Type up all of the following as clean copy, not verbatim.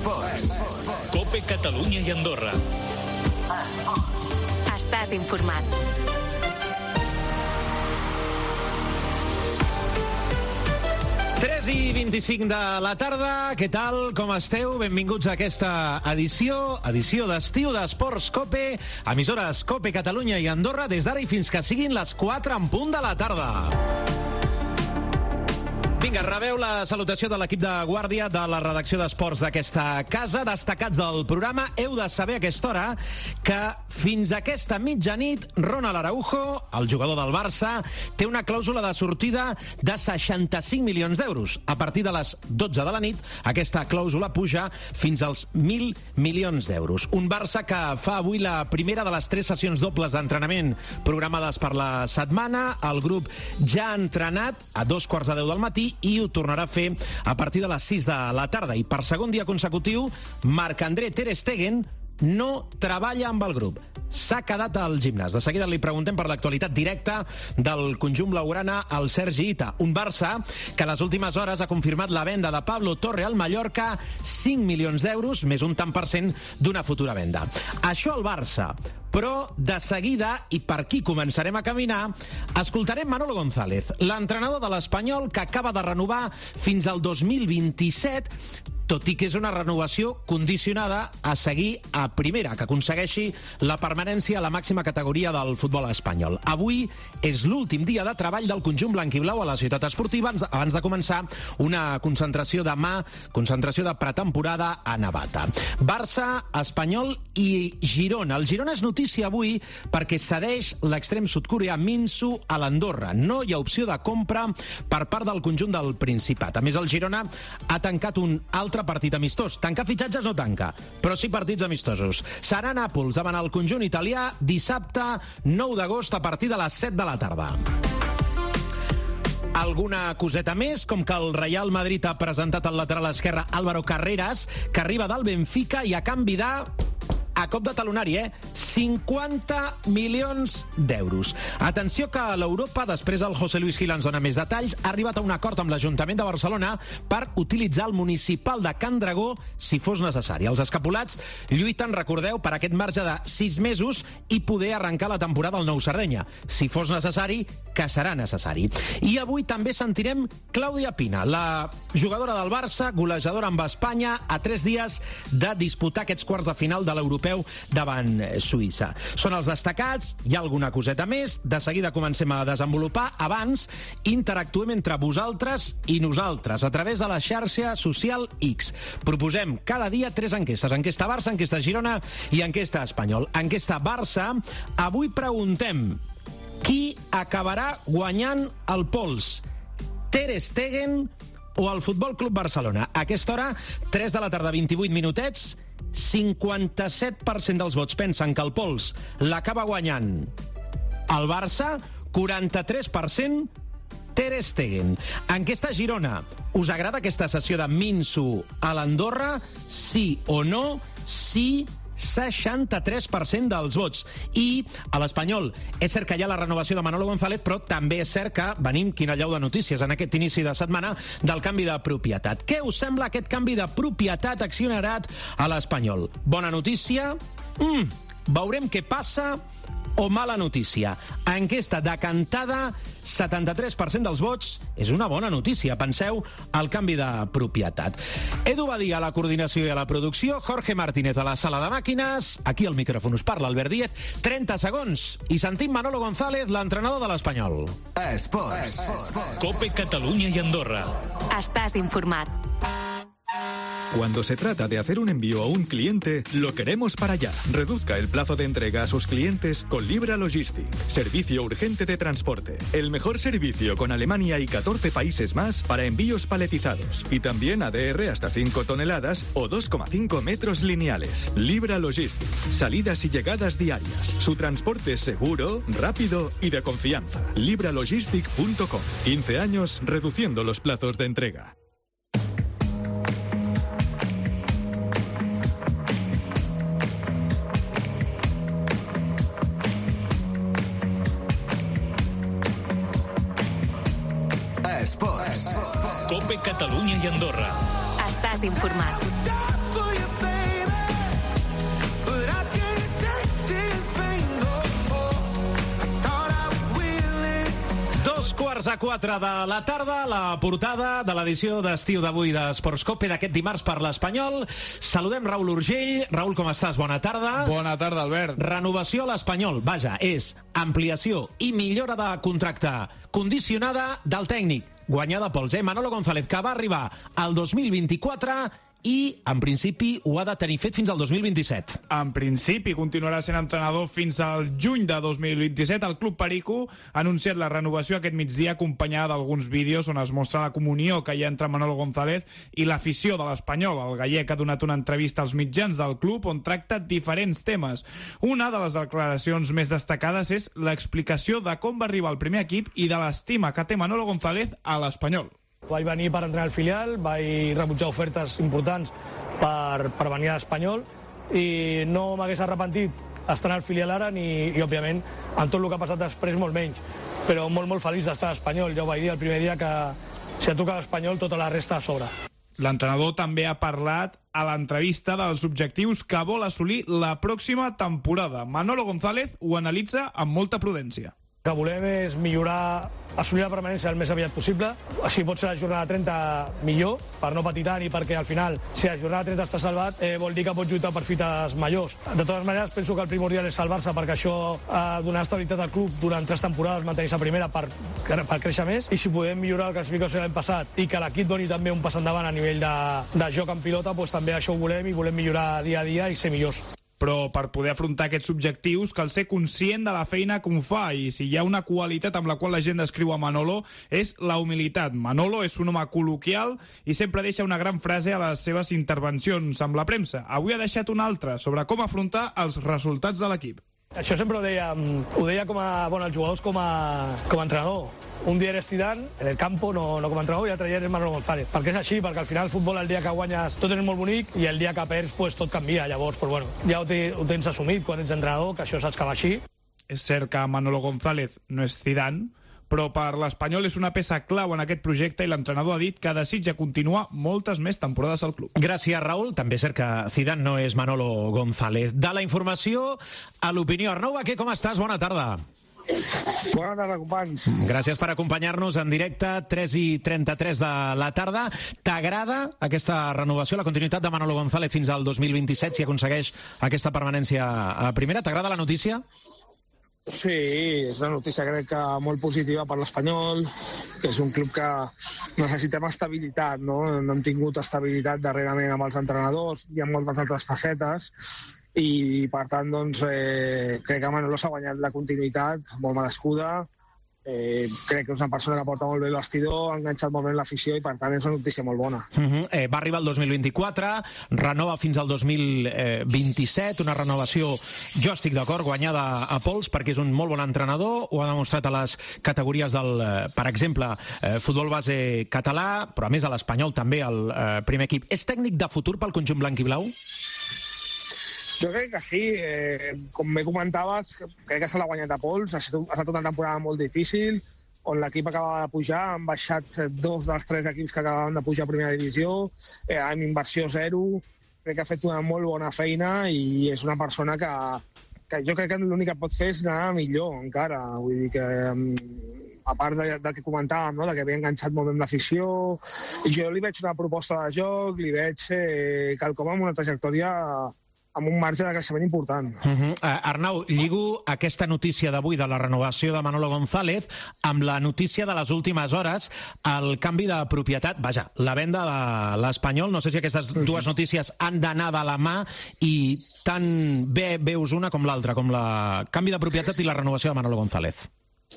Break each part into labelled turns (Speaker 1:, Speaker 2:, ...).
Speaker 1: Esports.
Speaker 2: COPE Catalunya i Andorra.
Speaker 3: Estàs informat.
Speaker 4: i 25 de la tarda. Què tal? Com esteu? Benvinguts a aquesta edició d'estiu d'Esports COPE, emissores COPE Catalunya i Andorra, des d'ara i fins que siguin les 4 en punt de la tarda. Vinga, rebeu la salutació de l'equip de guàrdia de la redacció d'esports d'aquesta casa. Destacats del programa, heu de saber a aquesta hora que fins a aquesta mitjanit Ronald Araujo, el jugador del Barça, té una clàusula de sortida de 65 milions d'euros. A partir de les 12 de la nit, aquesta clàusula puja fins als 1.000 milions d'euros. Un Barça que fa avui la primera de les 3 sessions dobles d'entrenament programades per la setmana. El grup ja ha entrenat a 2:15 del matí i ho tornarà a fer a partir de les 6 de la tarda. I per segon dia consecutiu, Marc-André Ter Stegen no treballa amb el grup. S'ha quedat al gimnàs. De seguida li preguntem per l'actualitat directa del conjunt blaugrana al Sergi Ita. Un Barça que les últimes hores ha confirmat la venda de Pablo Torre al Mallorca, 5 milions d'euros, més un tant per cent d'una futura venda. Això al Barça. Però de seguida, i per aquí començarem a caminar, escoltarem Manolo González, l'entrenador de l'Espanyol, que acaba de renovar fins al 2027, tot i que és una renovació condicionada a seguir a primera, que aconsegueixi la permanència a la màxima categoria del futbol espanyol. Avui és l'últim dia de treball del conjunt blanquiblau a la ciutat esportiva abans de començar una concentració demà, concentració de pretemporada a Navata. Barça, Espanyol i Girona. El Girona és notícia avui perquè cedeix l'extrem sud-coreà Min Soo a l'Andorra. No hi ha opció de compra per part del conjunt del Principat. A més, el Girona ha tancat un altre partit amistós. Tancar fitxatges no tanca, però sí partits amistosos. Serà a Nàpols davant el conjunt italià dissabte 9 d'agost a partir de les 7 de la tarda. Alguna coseta més, com que el Real Madrid ha presentat al lateral esquerre Álvaro Carreras, que arriba del Benfica i a canvi de... a cop de talonari, 50 milions d'euros. Atenció que a l'Europa, després el José Luis Gil ens dona més detalls, ha arribat a un acord amb l'Ajuntament de Barcelona per utilitzar el municipal de Can Dragó si fos necessari. Els escapulats lluiten, recordeu, per aquest marge de 6 mesos i poder arrencar la temporada al Nou Sardenya. Si fos necessari, que serà necessari. I avui també sentirem Clàudia Pina, la jugadora del Barça, golejadora amb Espanya, a 3 dies de disputar aquests quarts de final de l'Europeu davant Suïssa. Són els destacats, hi ha alguna coseta més, de seguida comencem a desenvolupar. Abans, interactuem entre vosaltres i nosaltres a través de la xarxa social X. Proposem cada dia 3 enquestes. Enquesta Barça, enquesta Girona i enquesta Espanyol. Enquesta Barça, avui preguntem qui acabarà guanyant el pols? Ter Stegen o el Futbol Club Barcelona? A aquesta hora, 3 de la tarda, 28 minutets, 57% dels vots pensen que el pols l'acaba guanyant el Barça, 43% Ter Stegen. Enquesta Girona. Us agrada aquesta sessió de Min Soo a l'Andorra? Sí o no? Sí, 63% dels vots. I a l'Espanyol, és cert que hi ha la renovació de Manolo González, però també és cert que venim, quina llau de notícies en aquest inici de setmana, del canvi de propietat. Què us sembla aquest canvi de propietat accionarat a l'Espanyol? Bona notícia? Veurem què passa. O mala notícia? Enquesta decantada, 73% dels vots. És una bona notícia, penseu, el canvi de propietat. Edu Badia a la coordinació i a la producció, Jorge Martínez a la sala de màquines, aquí al micròfon us parla Albert Díez, 30 segons, i sentim Manolo González, l'entrenador de l'Espanyol.
Speaker 1: Esports.
Speaker 2: COPE Catalunya i Andorra.
Speaker 3: Estàs informat.
Speaker 5: Cuando se trata de hacer un envío a un cliente, lo queremos para allá. Reduzca el plazo de entrega a sus clientes con Libra Logistic. Servicio urgente de transporte. El mejor servicio con Alemania y 14 países más para envíos paletizados. Y también ADR hasta 5 toneladas o 2,5 metros lineales. Libra Logistic. Salidas y llegadas diarias. Su transporte es seguro, rápido y de confianza. libralogistic.com. 15 años reduciendo los plazos de entrega.
Speaker 1: Esports.
Speaker 2: COPE Catalunya i Andorra.
Speaker 3: Estàs informat.
Speaker 4: 3:15 de la tarda, la portada de l'edició d'estiu d'avui d'Esports Cope d'aquest dimarts per l'Espanyol. Saludem Raül Urgell. Raül, com estàs? Bona tarda.
Speaker 1: Bona tarda, Albert.
Speaker 4: Renovació a l'Espanyol. Vaja, és ampliació i millora de contracte condicionada del tècnic. Guanyada pels Manolo González, que va arribar al 2024 i, en principi, ho ha de tenir fet fins al 2027.
Speaker 1: En principi, continuarà sent entrenador fins al juny de 2027. El Club Perico ha anunciat la renovació aquest migdia, acompanyada d'alguns vídeos on es mostra la comunió que hi ha entre Manolo González i l'afició de l'Espanyol. El gallec ha donat una entrevista als mitjans del club on tracta diferents temes. Una de les declaracions més destacades és l'explicació de com va arribar al primer equip i de l'estima que té Manolo González a l'Espanyol.
Speaker 6: Vaig venir per entrenar al filial, vaig rebutjar ofertes importants per venir a l'Espanyol i no m'hagués arrepentit estar al filial ara i, òbviament, amb tot el que ha passat després, molt menys. Però molt feliç d'estar a l'Espanyol. Ja ho vaig dir el primer dia que si et toca l'Espanyol, tota la resta a sobre.
Speaker 1: L'entrenador també ha parlat a l'entrevista dels objectius que vol assolir la pròxima temporada. Manolo González ho analitza amb molta prudència.
Speaker 6: El que volem és millorar, assolir la permanència el més aviat possible. Si pot ser la jornada 30, millor, per no patir tant i perquè al final, si la jornada 30 està salvat, vol dir que pots lluitar per fites majors. De totes maneres, penso que el primordial és salvar-se perquè això donarà estabilitat al club durant 3 temporades, mantenir-se a primera per créixer més, i si podem millorar la classificació de l'any passat i que l'equip doni també un pas endavant a nivell de joc en pilota, doncs també això ho volem i volem millorar dia a dia i ser millors.
Speaker 1: Però per poder afrontar aquests objectius cal ser conscient de la feina que un fa, i si hi ha una qualitat amb la qual la gent descriu a Manolo és la humilitat. Manolo és un home col·loquial i sempre deixa una gran frase a les seves intervencions amb la premsa. Avui ha deixat una altra sobre com afrontar els resultats de l'equip.
Speaker 6: Això sempre ho deia com a, els jugadors com a entrenador. Un dia eres Zidane, en el campo, no com a entrenador, i l'altre dia eres Manolo González. Perquè és així, perquè al final el futbol, el dia que guanyes, tot és molt bonic, i el dia que perds, pues, tot canvia. Llavors, pues, bueno, ja ho tens assumit quan ets entrenador, que això saps que va així.
Speaker 1: És cert que Manolo González no és Zidane, però per l'Espanyol és una peça clau en aquest projecte i l'entrenador ha dit que desitja continuar moltes més temporades al club.
Speaker 4: Gràcies, Raül. També és cert que Zidane no és Manolo González. De la informació a l'opinió. Arnau Baquer, com estàs? Bona tarda.
Speaker 7: Bona tarda, companys.
Speaker 4: Gràcies per acompanyar-nos en directe, 3:33 de la tarda. T'agrada aquesta renovació, la continuïtat de Manolo González fins al 2027, si aconsegueix aquesta permanència a primera? T'agrada la notícia?
Speaker 7: Sí, és una notícia crec que molt positiva per l'Espanyol, que és un club que necessitem estabilitat, no? No hem tingut estabilitat darrerament amb els entrenadors, hi ha moltes altres facetes, i per tant doncs, crec que Manolo s'ha guanyat la continuïtat, molt merescuda. Crec que és una persona que porta molt bé el vestidor, ha enganxat molt bé l'afició i per tant és una notícia molt bona.
Speaker 4: Va arribar el 2024, renova fins al 2027, una renovació, jo estic d'acord, guanyada a pols perquè és un molt bon entrenador, ho ha demostrat a les categories del, per exemple, futbol base català, però a més a l'Espanyol també al primer equip. És tècnic de futur pel conjunt blanc i blau?
Speaker 7: Jo crec que sí, com bé comentaves, crec que se l'ha guanyat a pols, ha estat una temporada molt difícil, on l'equip acabava de pujar, han baixat 2 dels 3 equips que acabaven de pujar a primera divisió, amb inversió 0, crec que ha fet una molt bona feina i és una persona que jo crec que l'únic que pot fer és anar millor encara, vull dir que a part del que comentàvem, no? De que havia enganxat molt bé amb l'afició, i jo li veig una proposta de joc, li veig quelcom amb una trajectòria amb un marge de creixement important.
Speaker 4: Arnau, lligo aquesta notícia d'avui de la renovació de Manolo González amb la notícia de les últimes hores, el canvi de propietat, vaja, la venda de l'Espanyol. No sé si aquestes dues notícies han d'anar de la mà i tant bé veus una com l'altra, com el canvi de propietat i la renovació de Manolo González.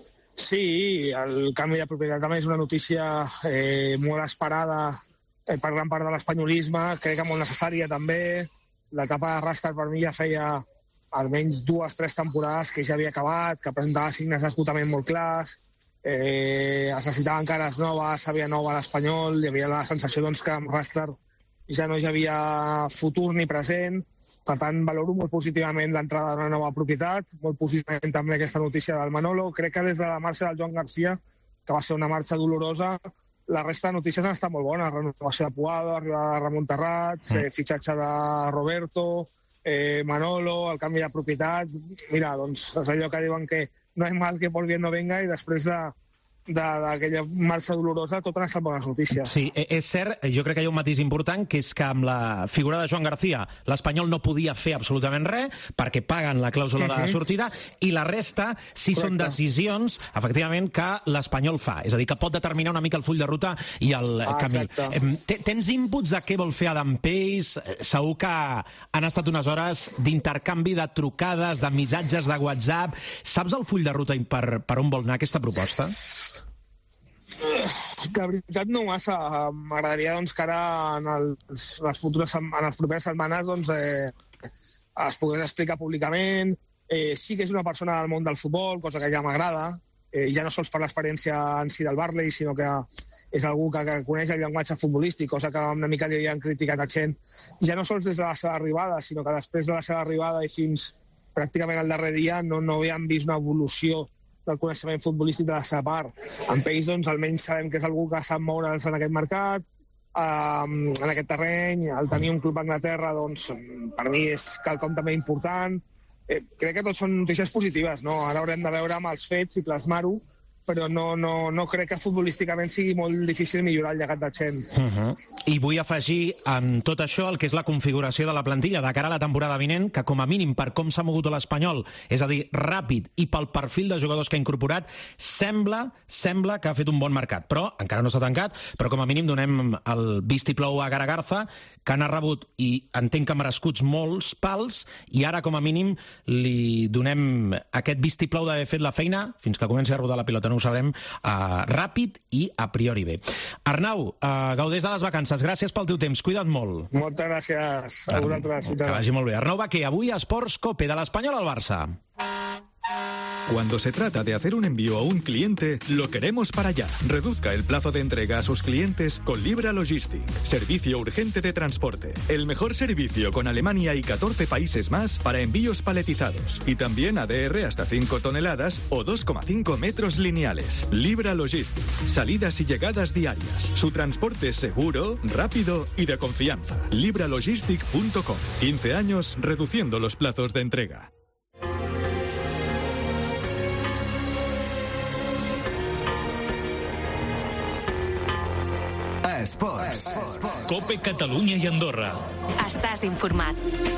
Speaker 7: Sí, el canvi de propietat també és una notícia molt esperada per gran part de l'espanyolisme, crec que molt necessària també. L'etapa de Rastard per mi ja feia almenys 2 o 3 temporades que ja havia acabat, que presentava signes d'esgotament molt clars, es necessitaven cares noves, havia nova a l'Espanyol, hi havia la sensació doncs, que amb Rastard ja no hi havia futur ni present. Per tant, valoro molt positivament l'entrada d'una nova propietat, molt positivament també aquesta notícia del Manolo. Crec que des de la marxa del Joan Garcia, que va ser una marxa dolorosa, la resta de notícies han estat molt bones. Renovació de Puado, arribada de Ramon Terrats, fitxatge de Roberto, Manolo, el canvi de propietat. Mira, doncs és allò que diuen que no hay mal que por bien no venga, i després d'aquella marxa dolorosa, tot han estat bones notícies.
Speaker 4: Sí, és cert, jo crec que hi ha un matís important, que és que amb la figura de Joan García l'Espanyol no podia fer absolutament res perquè paguen la clàusula de sortida, i la resta sí són decisions, efectivament, que l'Espanyol fa. És a dir, que pot determinar una mica el full de ruta i el camí. Tens inputs de què vol fer Adam Peis? Segur que han estat unes hores d'intercanvi de trucades, de missatges de WhatsApp. Saps el full de ruta per on vol anar aquesta proposta?
Speaker 7: De veritat no massa. M'agradaria que ara en les properes setmanes es pogués explicar públicament. Sí que és una persona del món del futbol, cosa que ja m'agrada, ja no sols per l'experiència en si del Barley, sinó que és algú que coneix el llenguatge futbolístic, cosa que una mica li havien criticat a gent, ja no sols des de la seva arribada, sinó que després de la seva arribada i fins pràcticament el darrer dia no havíem vist una evolució del coneixement futbolístic de la seva part. En Peis, almenys sabem que és algú que sap moure's en aquest mercat, en aquest terreny. El tenir un club a Anglaterra, per mi és quelcom també important. Crec que tot són notícies positives, no? Ara haurem de veure amb els fets i plasmar-ho, però no crec que futbolísticament sigui molt difícil millorar el llegat de Chen.
Speaker 4: I vull afegir en tot això el que és la configuració de la plantilla de cara a la temporada vinent, que com a mínim per com s'ha mogut l'Espanyol, és a dir, ràpid, i pel perfil de jugadors que ha incorporat, sembla que ha fet un bon mercat. Però encara no s'ha tancat, però com a mínim donem el vistiplou a Garagarza, que n'ha rebut, i entenc que merescuts, molts pals, i ara com a mínim li donem aquest vistiplou d'haver fet la feina fins que comenci a rodar la pilota. No ho sabrem, ràpid i a priori bé. Arnau, gaudeix de les vacances. Gràcies pel teu temps. Cuida't molt.
Speaker 7: Moltes gràcies a vosaltres.
Speaker 4: Que vagi molt bé. Arnau Baquer, avui a Esports Cope, de l'Espanyol al Barça.
Speaker 5: Cuando se trata de hacer un envío a un cliente, lo queremos para allá. Reduzca el plazo de entrega a sus clientes con Libra Logistic. Servicio urgente de transporte. El mejor servicio con Alemania y 14 países más para envíos paletizados. Y también ADR hasta 5 toneladas o 2,5 metros lineales. Libra Logistic. Salidas y llegadas diarias. Su transporte es seguro, rápido y de confianza. libralogistic.com. 15 años reduciendo los plazos de entrega.
Speaker 2: Esports. Cope Catalunya i Andorra.
Speaker 3: Estàs informat.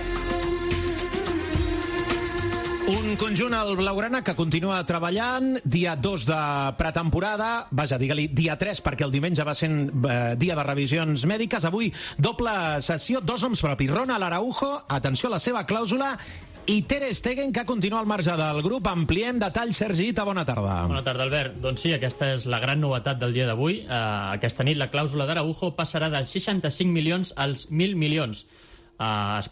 Speaker 4: Un conjunt, el blaugrana, que continua treballant, dia 2 de pretemporada, vaja, digue-li dia 3, perquè el diumenge va ser dia de revisions mèdiques. Avui, doble sessió, 2 noms propis. Ronald Araujo, atenció a la seva clàusula, i Ter Stegen, que continua al marge del grup. Ampliem detalls, Sergi Ita, bona tarda.
Speaker 8: Bona tarda, Albert. Doncs sí, aquesta és la gran novetat del dia d'avui. Aquesta nit la clàusula d'Araujo passarà dels 65 milions als 1.000 milions. Es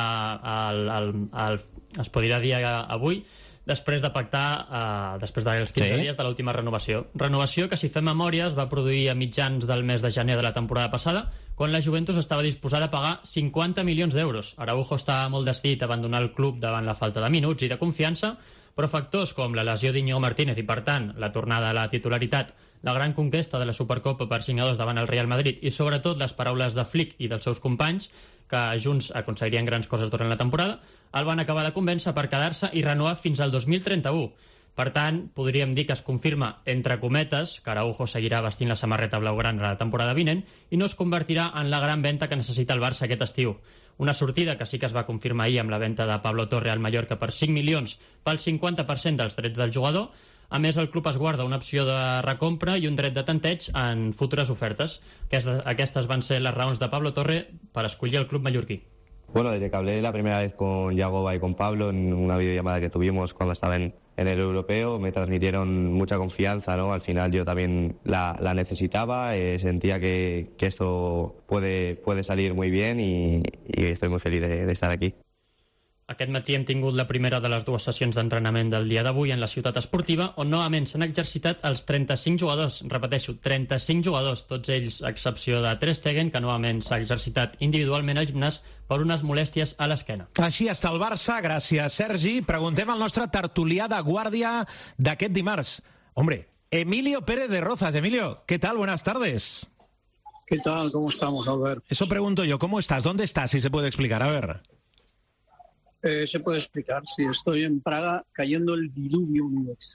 Speaker 8: podrà dir avui, després de pactar, després dels 15 dies de l'última renovació. Renovació que, si fem memòria, es va produir a mitjans del mes de gener de la temporada passada, quan la Juventus estava disposada a pagar 50 milions d'euros. Araujo estava molt decidit a abandonar el club davant la falta de minuts i de confiança, però factors com la lesió d'Iñigo Martínez i, per tant, la tornada a la titularitat, la gran conquesta de la Supercopa per 5-2 davant el Real Madrid i, sobretot, les paraules de Flick i dels seus companys, que junts aconseguirien grans coses durant la temporada, el van acabar de convèncer per quedar-se i renovar fins al 2031. Per tant, podríem dir que es confirma, entre cometes, que Araujo seguirà vestint la samarreta blaugrana la temporada vinent i no es convertirà en la gran venda que necessita el Barça aquest estiu. Una sortida que sí que es va confirmar ahir amb la venda de Pablo Torre al Mallorca per 5 milions pel 50% dels drets del jugador. A més, el club es guarda una opció de recompra i un dret de tanteig en futures ofertes. Aquestes van ser les raons de Pablo Torre per escollir el club mallorquí.
Speaker 9: Bueno, desde que hablé la primera vez con Yagoba y con Pablo en una videollamada que tuvimos cuando estaba en el europeo, me transmitieron mucha confianza, ¿no? Al final yo también la necesitaba, sentía que esto puede salir muy bien y estoy muy feliz de estar aquí.
Speaker 8: Aquest matí hem tingut la primera de les 2 sessions d'entrenament del dia d'avui en la ciutat esportiva, on novament s'han exercitat els 35 jugadors. Repeteixo, 35 jugadors, tots ells a excepció de Ter Stegen, que novament s'ha exercitat individualment al gimnàs per unes molèsties a l'esquena.
Speaker 4: Així està el Barça, gràcies, Sergi. Preguntem al nostre tertulià de guàrdia d'aquest dimarts. Hombre, Emilio Pérez de Rozas. Emilio, ¿qué tal? Buenas tardes.
Speaker 10: ¿Qué tal? ¿Cómo estamos, Albert?
Speaker 4: Eso pregunto yo. ¿Cómo estás? ¿Dónde estás? Si se puede explicar. A ver.
Speaker 10: Se puede explicar. Sí, estoy en Praga cayendo el diluvio universal.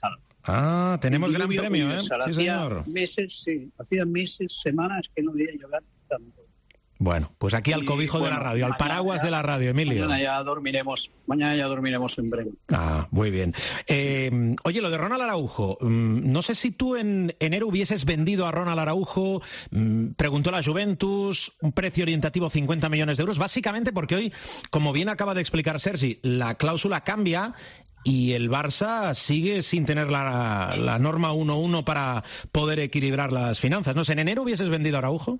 Speaker 4: Ah, tenemos gran premio, ¿eh? Sí, señor.
Speaker 10: Hacía meses, semanas que no veía llover tanto.
Speaker 4: Bueno, pues aquí al cobijo de la radio, al paraguas de la radio, Emilio.
Speaker 10: Mañana ya dormiremos en breve.
Speaker 4: Ah, muy bien. Oye, lo de Ronald Araujo, no sé si tú en enero hubieses vendido a Ronald Araujo, preguntó la Juventus, un precio orientativo 50 millones de euros, básicamente porque hoy, como bien acaba de explicar Sergi, la cláusula cambia y el Barça sigue sin tener la norma 1-1 para poder equilibrar las finanzas. No sé, ¿en enero hubieses vendido a Araujo?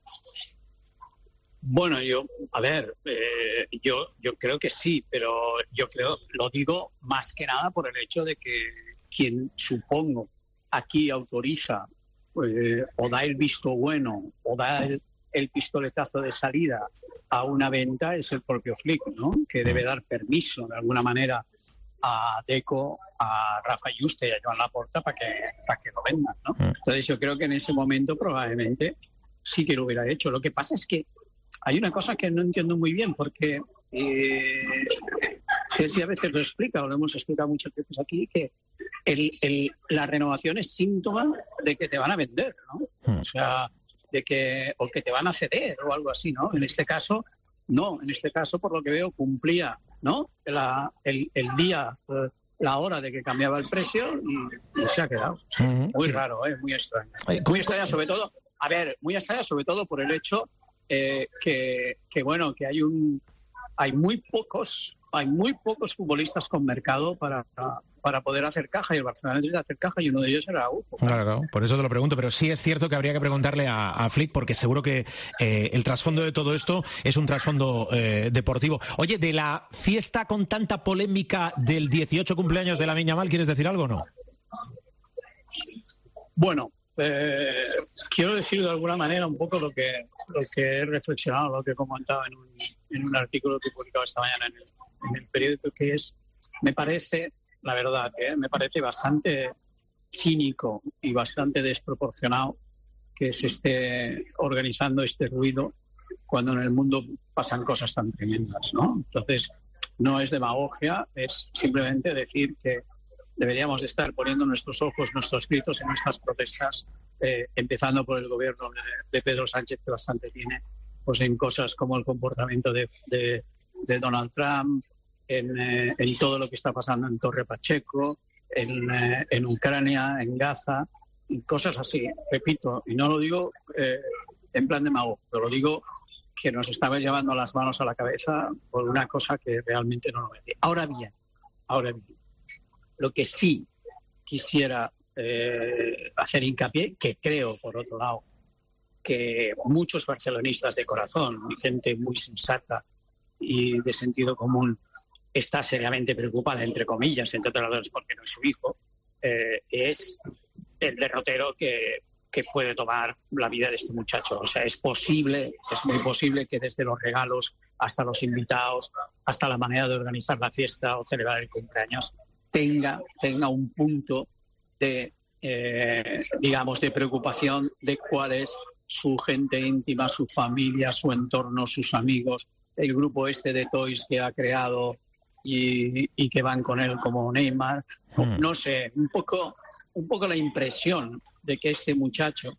Speaker 10: Bueno, yo creo que sí, pero lo digo más que nada por el hecho de que quien supongo aquí autoriza o da el visto bueno o da el pistoletazo de salida a una venta es el propio Flick, ¿no? Que debe dar permiso de alguna manera a Deco, a Rafa Juste y a Joan Laporta para que lo vendan, ¿no? Entonces yo creo que en ese momento probablemente sí que lo hubiera hecho. Lo que pasa es que hay una cosa que no entiendo muy bien, porque Sergi a veces lo explica, o lo hemos explicado muchas veces aquí, que la renovación es síntoma de que te van a vender, ¿no? O sea, que te van a ceder o algo así, ¿no? En este caso, no. En este caso, por lo que veo, cumplía, ¿no? El día, la hora de que cambiaba el precio y se ha quedado. Muy raro, muy extraño. Muy extraño, sobre todo, por el hecho que hay muy pocos futbolistas con mercado para poder hacer caja, y el Barcelona necesita hacer caja y uno de ellos era Araujo.
Speaker 4: Claro, por eso te lo pregunto, pero sí es cierto que habría que preguntarle a Flick, porque seguro que el trasfondo de todo esto es un trasfondo deportivo. Oye, de la fiesta con tanta polémica del 18 cumpleaños de Lamine Yamal, ¿quieres decir algo o no?
Speaker 10: Bueno, quiero decir de alguna manera un poco lo que he reflexionado, lo que he comentado en un artículo que he publicado esta mañana en el periódico, que es, me parece bastante cínico y bastante desproporcionado que se esté organizando este ruido cuando en el mundo pasan cosas tan tremendas, ¿no? Entonces, no es demagogia, es simplemente decir que deberíamos de estar poniendo nuestros ojos, nuestros gritos en nuestras protestas, empezando por el gobierno de Pedro Sánchez, que bastante tiene, pues en cosas como el comportamiento de Donald Trump, en todo lo que está pasando en Torre Pacheco, en Ucrania, en Gaza, y cosas así, repito, y no lo digo en plan demagogia, lo digo que nos estamos llevando las manos a la cabeza por una cosa que realmente no lo merece. Ahora bien, lo que sí quisiera hacer hincapié, que creo, por otro lado, que muchos barcelonistas de corazón, gente muy sensata y de sentido común, está seriamente preocupada, entre comillas, entre otras cosas, porque no es su hijo, es el derrotero que puede tomar la vida de este muchacho. O sea, es muy posible que desde los regalos hasta los invitados, hasta la manera de organizar la fiesta o celebrar el cumpleaños, tenga un punto de, digamos, de preocupación de cuál es su gente íntima, su familia, su entorno, sus amigos, el grupo este de Toys que ha creado y que van con él como Neymar. No sé, un poco la impresión de que este muchacho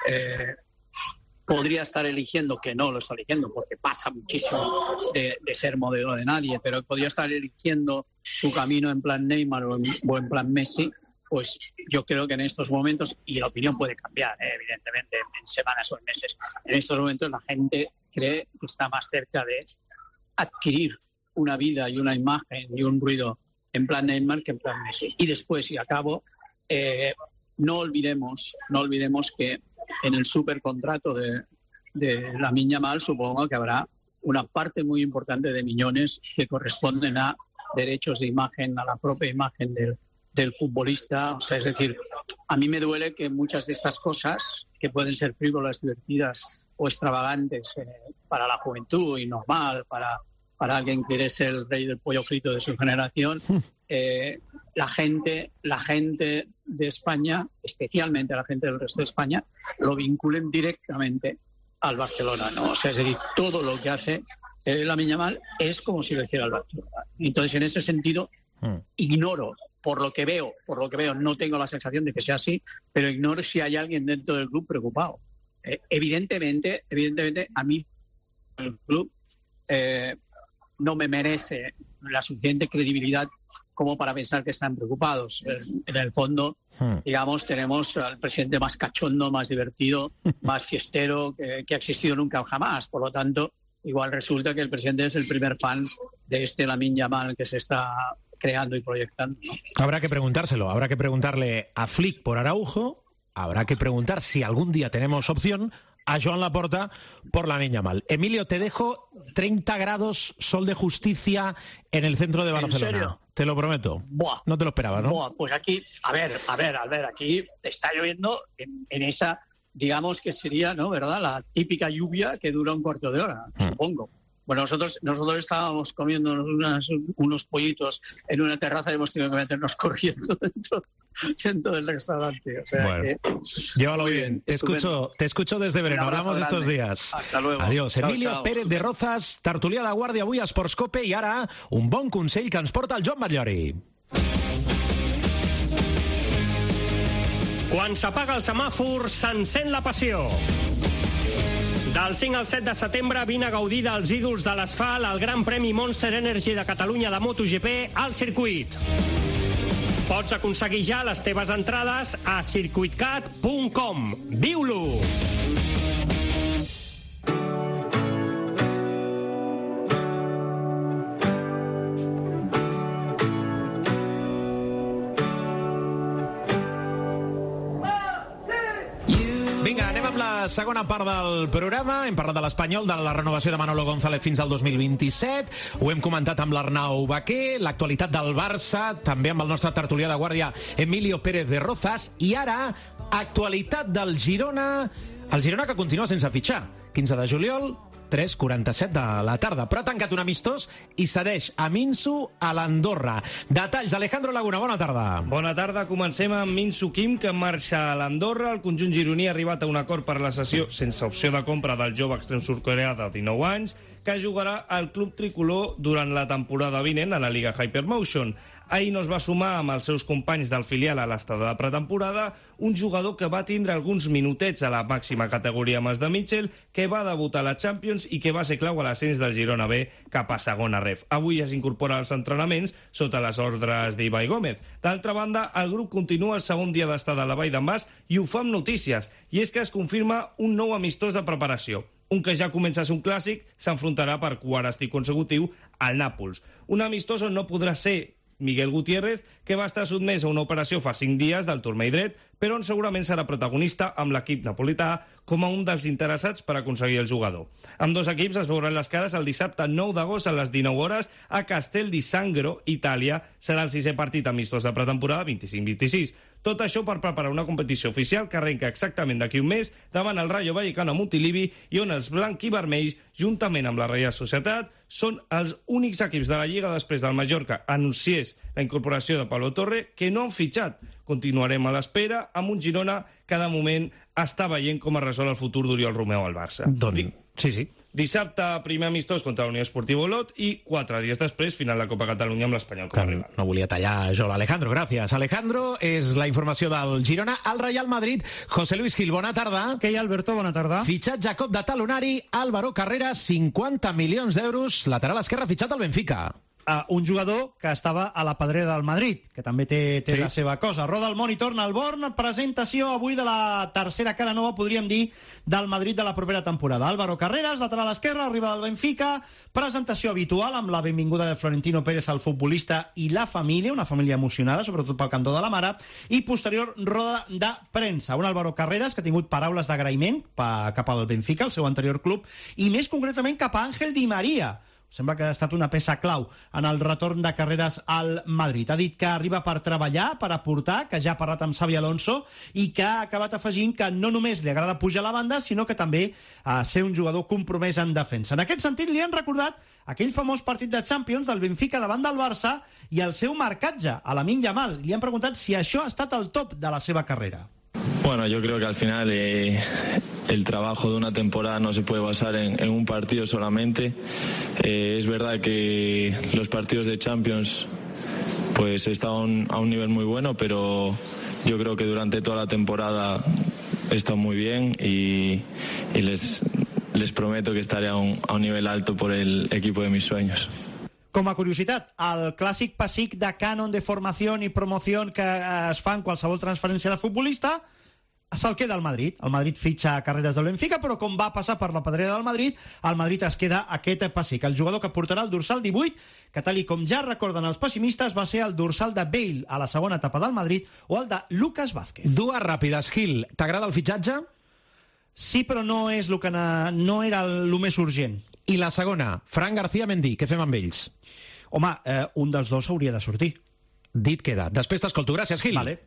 Speaker 10: podría estar eligiendo, que no lo está eligiendo porque pasa muchísimo de ser modelo de nadie, pero podría estar eligiendo su camino en plan Neymar o en plan Messi. Pues yo creo que en estos momentos, y la opinión puede cambiar, evidentemente, en semanas o en meses, en estos momentos la gente cree que está más cerca de adquirir una vida y una imagen y un ruido en plan Neymar que en plan Messi. Y después, y acabo, no olvidemos que en el supercontrato de Lamine Yamal supongo que habrá una parte muy importante de millones que corresponden a derechos de imagen, a la propia imagen del futbolista. O sea, es decir, a mí me duele que muchas de estas cosas, que pueden ser frívolas, divertidas o extravagantes para la juventud y normal, para alguien que quiere ser el rey del pollo frito de su generación, la gente de España, especialmente la gente del resto de España, lo vinculen directamente al Barcelona, ¿no? O sea, es decir, todo lo que hace Lamine Yamal es como si lo hiciera el Barcelona. Entonces, en ese sentido, ignoro por lo que veo, no tengo la sensación de que sea así, pero ignoro si hay alguien dentro del club preocupado. Evidentemente, a mí el club no me merece la suficiente credibilidad como para pensar que están preocupados. En el fondo, digamos, tenemos al presidente más cachondo, más divertido, más fiestero que ha existido nunca jamás. Por lo tanto, igual resulta que el presidente es el primer fan de Lamine Yamal que se está creando y proyectando, ¿no?
Speaker 4: Habrá que preguntárselo, habrá que preguntarle a Flick por Araujo, habrá que preguntar si algún día tenemos opción a Joan Laporta por Lamine Yamal. Emilio, te dejo 30 grados, sol de justicia en el centro de Barcelona.
Speaker 10: ¿En serio?
Speaker 4: Te lo prometo.
Speaker 10: Buah.
Speaker 4: No te lo esperaba, ¿no?
Speaker 10: Buah, pues aquí, a ver, aquí está lloviendo en esa, digamos que sería, ¿no? ¿Verdad? La típica lluvia que dura un cuarto de hora, supongo. Bueno, nosotros estábamos comiendo unos pollitos en una terraza y hemos tenido que meternos corriendo dentro del restaurante. O sea,
Speaker 4: bueno, llévalo bien. Te escucho desde Breno. Hablamos estos días.
Speaker 10: Hasta luego.
Speaker 4: Adiós.
Speaker 10: Chao,
Speaker 4: Emilio
Speaker 10: chao.
Speaker 4: Pérez de Rozas, tertulià de guàrdia avui a Sportscope, i ara un bon consell que ens porta el Joan Batllori.
Speaker 11: Quan s'apaga el semàfor, s'encén la passió. Del 5 al 7 de setembre vine a gaudir dels ídols de l'asfalt al Gran Premi Monster Energy de Catalunya de MotoGP al circuit. Pots aconseguir ja les teves entrades a circuitcat.com. Viu-lo!
Speaker 4: La segona part del programa. Hem parlat de l'Espanyol, de la renovació de Manolo González fins al 2027. Ho hem comentat amb l'Arnau Baquer, l'actualitat del Barça, també amb el nostre tertulià de guàrdia Emilio Pérez de Rozas. I ara, actualitat del Girona. El Girona que continua sense fitxar. 15 de juliol, 3:47 de la tarda, però ha tancat un amistós i cedeix a Minsu a l'Andorra. Detalls, Alejandro Laguna, bona tarda.
Speaker 12: Bona tarda, comencem amb Minsu Kim, que marxa a l'Andorra. El conjunt gironí ha arribat a un acord per la cessió sense opció de compra del jove extrem sud-coreà de 19 anys, que jugarà al club tricolor durant la temporada vinent a la Liga Hypermotion. Ahir no es va sumar amb els seus companys del filial a l'estada de pretemporada, un jugador que va tindre alguns minutets a la màxima categoria amb els de Mitchell, que va debutar a la Champions i que va ser clau a l'ascens del Girona B cap a segona ref. Avui es incorpora als entrenaments sota les ordres d'Ibai Gómez. D'altra banda, el grup continua el segon dia d'estada a la Vall d'en Bas i ho fa amb notícies, i és que es confirma un nou amistós de preparació. Un que ja comença a ser un clàssic, s'enfrontarà per quart estiu consecutiu al Nàpols. Un amistós on no podrà ser Miguel Gutiérrez, que va estar sotmès a una operació fa 5 dies del turmell dret, però on segurament serà protagonista amb l'equip napolità com a un dels interessats per aconseguir el jugador. Amb dos equips es veuran les cares el dissabte 9 d'agost a les 19 hores a Castel di Sangro, Itàlia. Serà el 6è partit amistós de pretemporada 25-26. Tot això per preparar una competició oficial que arrenca exactament d'aquí un mes davant el Rayo Vallecano a Montilivi i on els blanc i vermells, juntament amb la Reial Societat, són els únics equips de la Lliga després del Mallorca anunciés la incorporació de Pablo Torre que no han fitxat. Continuarem a l'espera amb un Girona que de moment està veient com es resol el futur d'Oriol Romeu al Barça.
Speaker 4: Sí.
Speaker 12: Dissabte, primer amistós contra la Unió Esportiva Olot i 4 dies després, final de Copa Catalunya amb l'Espanyol com a rival.
Speaker 4: No volia tallar jo l'Alejandro, gràcies. Alejandro, és la informació del Girona. Al Real Madrid, José Luis Gil, bona tarda.
Speaker 13: Què hi ha, Alberto? Bona tarda.
Speaker 4: Fitxatge a cop de talonari, Álvaro Carreras, 50 milions d'euros, lateral esquerre fitxat al Benfica.
Speaker 13: Un jugador que estava a la pedrera del Madrid, que també té la seva cosa. Roda el monitor, el Born, presentació avui de la tercera cara nova, podríem dir, del Madrid de la propera temporada. Álvaro Carreras, lateral esquerre, arriba del Benfica, presentació habitual amb la benvinguda de Florentino Pérez al futbolista i la família, una família emocionada, sobretot pel cantó de la mare, i posterior roda de premsa. Un Álvaro Carreras que ha tingut paraules d'agraïment cap al Benfica, el seu anterior club, i més concretament cap a Ángel Di María. Sembla que ha estat una peça clau en el retorn de Carreras al Madrid. Ha dit que arriba per treballar, per aportar, que ja ha parlat amb Xabi Alonso i que ha acabat afegint que no només li agrada pujar a la banda, sinó que també ser un jugador compromès en defensa. En aquest sentit, li han recordat aquell famós partit de Champions del Benfica davant del Barça i el seu marcatge a Lamine Yamal. Li han preguntat si això ha estat el top de la seva carrera.
Speaker 14: Bueno, yo creo que al final el trabajo de una temporada no se puede basar en un partido solamente. Es verdad que los partidos de Champions pues está a un nivel muy bueno, pero yo creo que durante toda la temporada he estado muy bien y les prometo que estaré a un nivel alto por el equipo de mis sueños.
Speaker 13: Com a curiositat, el clàssic pessic de cànon de formació i promoció que es fa en qualsevol transferència de futbolista se'l queda al Madrid. El Madrid fitxa carreres del Benfica, però com va passar per la pedrera del Madrid, el Madrid es queda aquest pessic. El jugador que portarà el dorsal 18, que tal i com ja recorden els pessimistes, va ser el dorsal de Bale a la segona etapa del Madrid o el de Lucas Vázquez.
Speaker 4: Dues ràpides, Gil. T'agrada el fitxatge?
Speaker 13: Sí, però no és el que no era el més urgent.
Speaker 4: I la segona, Fran García Mendy, què fem amb ells?
Speaker 13: Home, un dels dos hauria de sortir.
Speaker 4: Dit queda. Després t'escolto. Gràcies, Gil.
Speaker 13: Vale.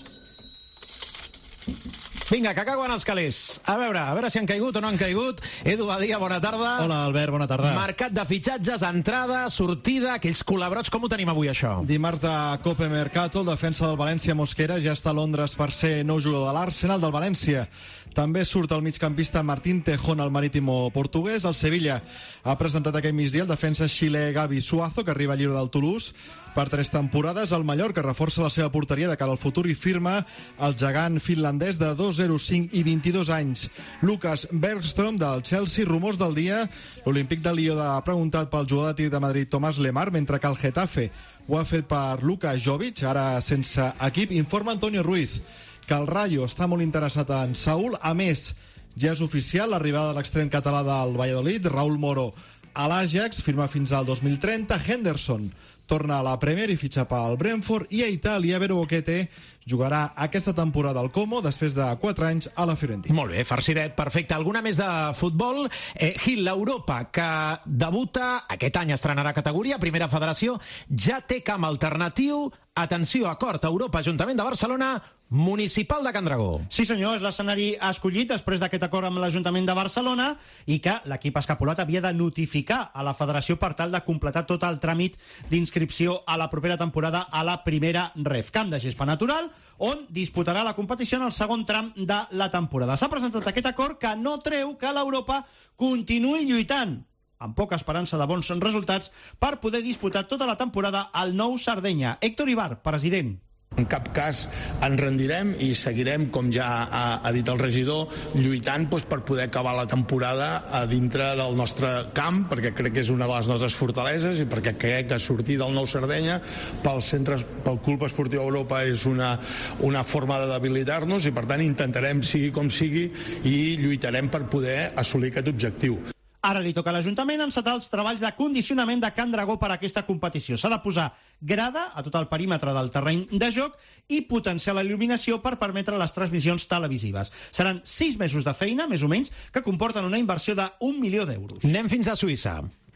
Speaker 4: Vinga, que cauen els calés. A veure si han caigut o no han caigut. Edu Badia, bona tarda.
Speaker 15: Hola, Albert, bona tarda.
Speaker 4: Mercat de fitxatges, entrada, sortida, aquells culebrots, com ho tenim avui, això?
Speaker 15: Dimarts de Copa Mercato, el defensa del València, Mosquera, ja està a Londres per ser nou jugador de l'Arsenal del València. També surt el migcampista Martín Tejón, el marítimo portuguès. El Sevilla ha presentat aquest migdia el defensa xilè Gavi Suazo, que arriba lliure del Toulouse per 3 temporades. El Mallorca reforça la seva porteria de cara al futur i firma el gegant finlandès de 2,05 i 22 anys. Lucas Bergström, del Chelsea, rumors del dia. L'Olímpic de Lió ha preguntat pel jugador de Madrid Tomás Lemar, mentre que el Getafe ho ha fet per Luka Jovic, ara sense equip. Informa Antonio Ruiz que el Rayo està molt interessat en Saúl. A més, ja és oficial l'arribada de l'extrem català del Valladolid, Raúl Moro, a l'Ajax, firma fins al 2030. Henderson torna a la Premier i fitxa pel Brentford. I a Itàlia, Vero Boquete jugarà aquesta temporada al Como després de 4 anys a la Fiorentina.
Speaker 4: Molt bé, farcidet, perfecte. Alguna més de futbol? Gil, l'Europa, que debuta, aquest any estrenarà categoria, primera federació, ja té camp alternatiu. Atenció, acord, Europa, Ajuntament de Barcelona, Municipal de Can Dragó.
Speaker 13: Sí senyor, és l'escenari escollit després d'aquest acord amb l'Ajuntament de Barcelona i que l'equip escapolat havia de notificar a la federació per tal de completar tot el tràmit d'inscripció a la propera temporada a la primera ref. Camp de gespa natural, on disputarà la competició en el segon tram de la temporada. S'ha presentat aquest acord que no treu que l'Europa continuï lluitant amb poca esperança de bons resultats per poder disputar tota la temporada al Nou Sardenya. Héctor Ibar, president.
Speaker 16: En cap cas ens rendirem i seguirem, com ja ha dit el regidor, lluitant per poder acabar la temporada a dintre del nostre camp, perquè crec que és una de les nostres fortaleses i perquè crec que sortir del Nou Sardenya pel Club Esportiu Europa és una forma de debilitar-nos i per tant intentarem, sigui com sigui, i lluitarem per poder assolir aquest objectiu.
Speaker 13: Ara li toca a l'Ajuntament encetar els treballs de condicionament de Can Dragó per a aquesta competició. S'ha de posar grada a tot el perímetre del terreny de joc i potenciar la il·luminació per permetre les transmissions televisives. Seran 6 mesos de feina, més o menys, que comporten una inversió de 1 milió d'euros.
Speaker 4: Anem fins a Suïssa.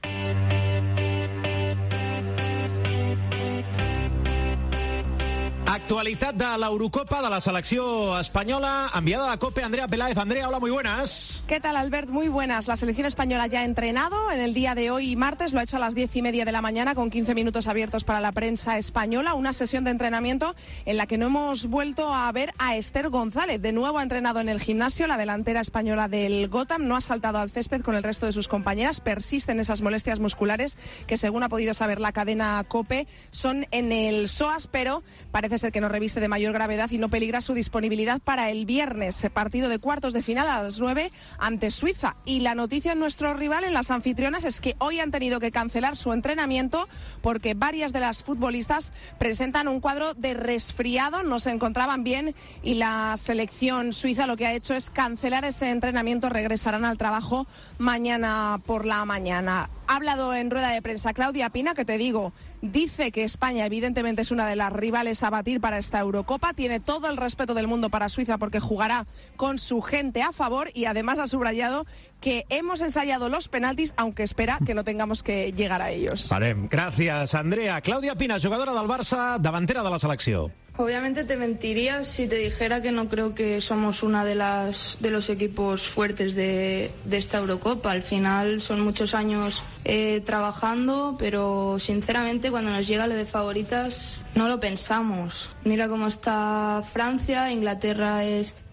Speaker 4: Actualitat de l'Eurocopa de la selecció espanyola, enviada a la COPE, Andrea Peláez. Andrea, hola, muy buenas.
Speaker 17: ¿Qué tal, Albert? Muy buenas. La selección española ya ha entrenado en el día de hoy, martes, lo ha hecho a las 10:30 de la mañana con 15 minutos abiertos para la prensa española, una sesión de entrenamiento en la que no hemos vuelto a ver a Esther González. De nuevo ha entrenado en el gimnasio, la delantera española del Gotham, no ha saltado al césped con el resto de sus compañeras, persisten esas molestias musculares que, según ha podido saber la cadena COPE, son en el psoas, pero parece ser que no reviste de mayor gravedad y no peligra su disponibilidad para el viernes, partido de cuartos de final a las 9 ante Suiza. Y la noticia en nuestro rival, en las anfitrionas, es que hoy han tenido que cancelar su entrenamiento porque varias de las futbolistas presentan un cuadro de resfriado, no se encontraban bien y la selección suiza lo que ha hecho es cancelar ese entrenamiento, regresarán al trabajo mañana por la mañana. Ha hablado en rueda de prensa Claudia Pina, que te digo, dice que España evidentemente es una de las rivales a batir para esta Eurocopa, tiene todo el respeto del mundo para Suiza porque jugará con su gente a favor y además ha subrayado que hemos ensayado los penaltis, aunque espera que no tengamos que llegar a ellos.
Speaker 4: Vale, gracias, Andrea. Claudia Pina, jugadora del Barça, davantera de la selecció.
Speaker 18: Obviamente te mentiría si te dijera que no creo que somos una de los equipos fuertes de esta Eurocopa. Al final son muchos años trabajando, pero sinceramente cuando nos llega lo de favoritas no lo pensamos. Mira cómo está Francia, Inglaterra es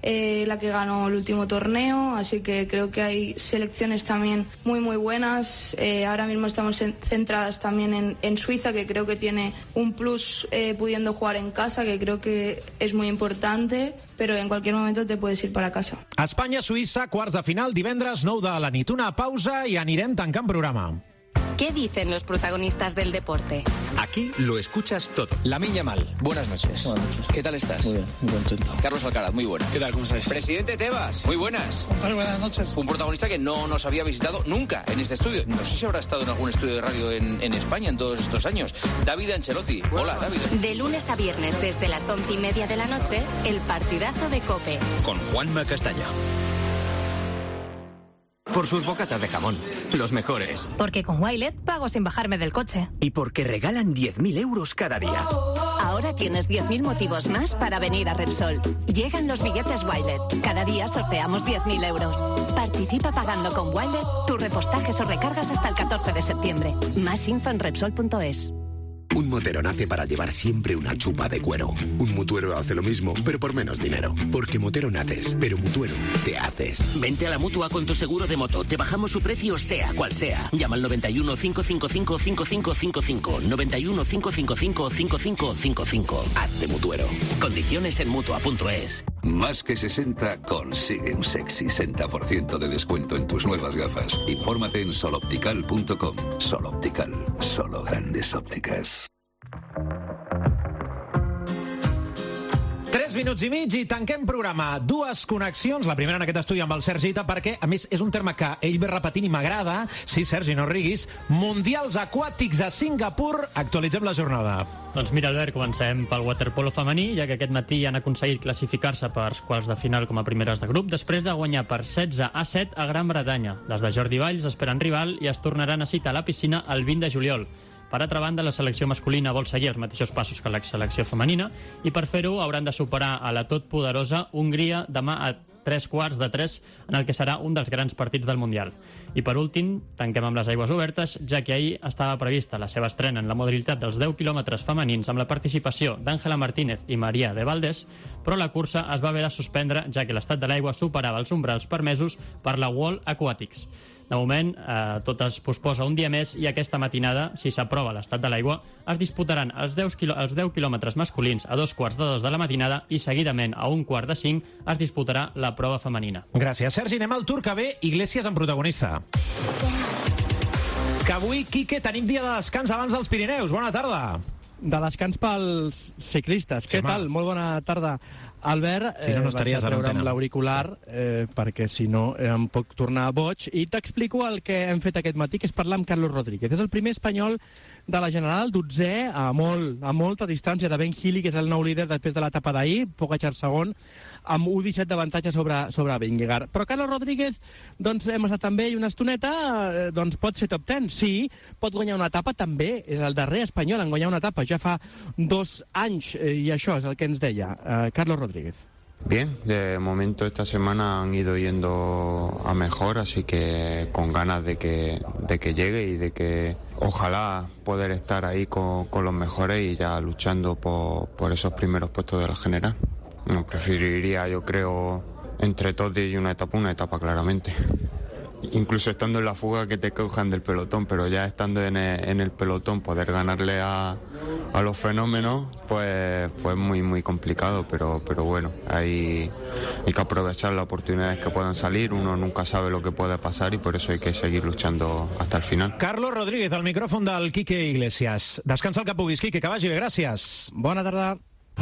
Speaker 18: la que ganó el último torneo, así que creo que hay selecciones también muy muy buenas. Ahora mismo estamos centradas también en Suiza, que creo que tiene un plus pudiendo jugar en casa, que creo que es muy importante, però en qualsevol moment te puedes ir para casa.
Speaker 4: Espanya-Suïssa, quarts de final, divendres 9 de la nit. Una pausa i anirem tancant programa.
Speaker 3: ¿Qué dicen los protagonistas del deporte?
Speaker 19: Aquí lo escuchas todo. Lamine Yamal, buenas noches. Buenas noches. ¿Qué tal estás? Muy bien, muy contento. Carlos Alcaraz, muy buena. ¿Qué tal, cómo estáis? Presidente Tebas, muy buenas.
Speaker 20: Muy buenas noches.
Speaker 19: Un protagonista que no nos había visitado nunca en este estudio. No sé si habrá estado en algún estudio de radio en España en todos estos años. David Ancelotti. Hola, David.
Speaker 3: De lunes a viernes desde las 11:30 de la noche, el partidazo de COPE.
Speaker 19: Con Juanma Castaño. Por sus bocatas de jamón, los mejores.
Speaker 21: Porque con Wilet pago sin bajarme del coche.
Speaker 19: Y porque regalan 10.000 euros cada día.
Speaker 3: Ahora tienes 10.000 motivos más para venir a Repsol. Llegan los billetes Wilet. Cada día sorteamos 10.000 euros. Participa pagando con Wilet tus repostajes o recargas hasta el 14 de septiembre. Más info en Repsol.es.
Speaker 22: Un motero nace para llevar siempre una chupa de cuero. Un mutuero hace lo mismo, pero por menos dinero. Porque motero naces, pero mutuero te haces.
Speaker 23: Vente a la Mutua con tu seguro de moto. Te bajamos su precio sea cual sea. Llama al 91 555 5555. 91 555 5555.
Speaker 22: Hazte mutuero.
Speaker 23: Condiciones en Mutua.es.
Speaker 24: Más que 60 consigue un sexy 60% de descuento en tus nuevas gafas. Infórmate en soloptical.com. Soloptical, solo grandes ópticas.
Speaker 4: 3 minuts i mig i tanquem programa. Dues connexions, la primera en aquest estudi amb el Sergi Ita, perquè, a més, és un terme que ell ve repetint i m'agrada. Sí, Sergi, no riguis. Mundials aquàtics a Singapur. Actualitzem la jornada.
Speaker 8: Doncs mira, Albert, comencem pel waterpolo femení, ja que aquest matí han aconseguit classificar-se per quarts de final com a primeres de grup, després de guanyar per 16-7 a Gran Bretanya. Les de Jordi Valls esperen rival i es tornaran a citar a la piscina el 20 de juliol. Per altra banda, la selecció masculina vol seguir els mateixos passos que la selecció femenina i per fer-ho hauran de superar a la totpoderosa Hongria demà a 2:45 en el que serà un dels grans partits del Mundial. I per últim, tanquem amb les aigües obertes, ja que ahir estava prevista la seva estrena en la modalitat dels 10 quilòmetres femenins amb la participació d'Àngela Martínez i Maria de Valdés, però la cursa es va haver de suspendre ja que l'estat de l'aigua superava els umbrals permesos per la World Aquatics. De moment, tot es posposa un dia més i aquesta matinada, si s'aprova l'estat de l'aigua, es disputaran els 10 quilòmetres masculins a 2:45 de la matinada i seguidament a 1:45 es disputarà la prova femenina.
Speaker 4: Gràcies, Sergi. Anem al Tour que ve Iglesias en protagonista. Que avui, Quique, tenim dia de descans abans dels Pirineus. Bona tarda.
Speaker 25: De descans pels ciclistes.
Speaker 4: Sí,
Speaker 25: Què tal? Molt bona tarda. Albert,
Speaker 4: si no estaries
Speaker 25: vaig a treure'm
Speaker 4: antena.
Speaker 25: l'auricular perquè si no em puc tornar boig i t'explico el que hem fet aquest matí, que és parlar amb Carlos Rodríguez. És el primer espanyol de la General, 12è, a molta distància de Ben Healy, que és el nou líder després de l'etapa d'ahir, Pogačar segon, amb 1:17 d'avantatge sobre Vingegaard. Però Carlos Rodríguez, doncs hem estat amb ell una estoneta, doncs pot ser top 10, sí, pot guanyar una etapa també, és el darrer espanyol en guanyar una etapa, ja fa 2 anys, i això és el que ens deia Carlos Rodríguez.
Speaker 26: Bien, de momento esta semana han ido yendo a mejor, así que con ganas de que llegue y de que ojalá poder estar ahí con los mejores y ya luchando por esos primeros puestos de la general. No, preferiría, yo creo, entre todos y una etapa claramente. Incluso estando en la fuga que te cojan del pelotón, pero ya estando en el pelotón poder ganarle a los fenómenos pues muy complicado, pero bueno, hay que aprovechar las oportunidades que puedan salir, uno nunca sabe lo que puede pasar y por eso hay que seguir luchando hasta el final.
Speaker 4: Carlos Rodríguez, al micròfon del Quique Iglesias. Descansa el que puguis, Quique, que vagi bé, gràcies.
Speaker 25: Bona tarda.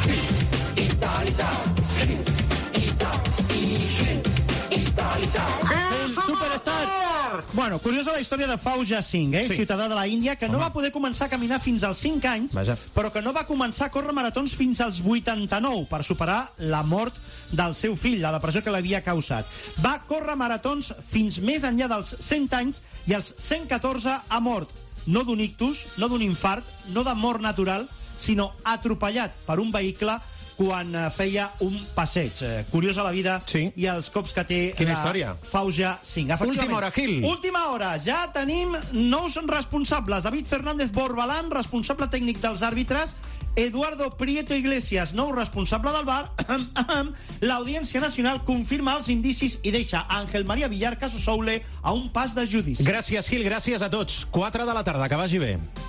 Speaker 13: Bueno, curiosa la història de Fauja Singh,
Speaker 4: Sí.
Speaker 13: ciutadà de la Índia, que no va poder començar a caminar fins als 5 anys, però que no va començar a córrer maratons fins als 89 per superar la mort del seu fill, la depressió que l'havia causat. Va córrer maratons fins més enllà dels 100 anys i als 114 ha mort, no d'un ictus, no d'un infart, no de mort natural, sinó atropellat per un vehicle quan feia un passeig. Curiosa la vida i els cops que té
Speaker 4: Quina
Speaker 13: la
Speaker 4: història.
Speaker 13: Fauja 5.
Speaker 4: Última hora, Gil.
Speaker 13: Última hora. Ja tenim nous responsables. David Fernández Borbalán, responsable tècnic dels àrbitres. Eduardo Prieto Iglesias, nou responsable del VAR. L'Audiència Nacional confirma els indicis i deixa Ángel María Villar Casosoule a un pas de judici.
Speaker 4: Gràcies, Gil, gràcies a tots. 4 de la tarda, que vagi bé.